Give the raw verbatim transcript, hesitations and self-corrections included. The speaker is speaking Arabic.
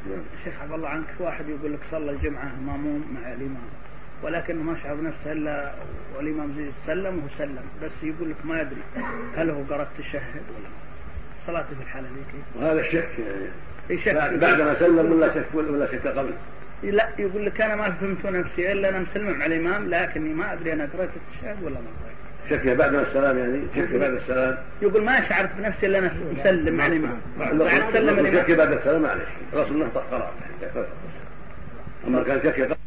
شيخ عبد الله عنك، واحد يقول لك صلى الجمعة ماموم مع الإمام ولكنه ما شعر نفسه إلا والإمام زي سلم وهو سلم، بس يقول لك ما يدري هل هو قرأ التشهد ولا صلاته في الحالة ذي كيف؟ وهذا الشك يعني بعد ما سلم ولا شك ولا شك قبل؟ لا، يقول لك أنا ما فهمت نفسي إلا أنا مسلم مع الإمام لكني ما أدري أنا قرأت التشهد ولا ما قرأت. شك بعد ما السلام يعني شك بعد السلام. يقول ما شعرت بنفسي إلا أنا مسلم مع الإمام. بعد سلم الإمام شك بعد السلام معلش رسول الله قرأ. أما كان شك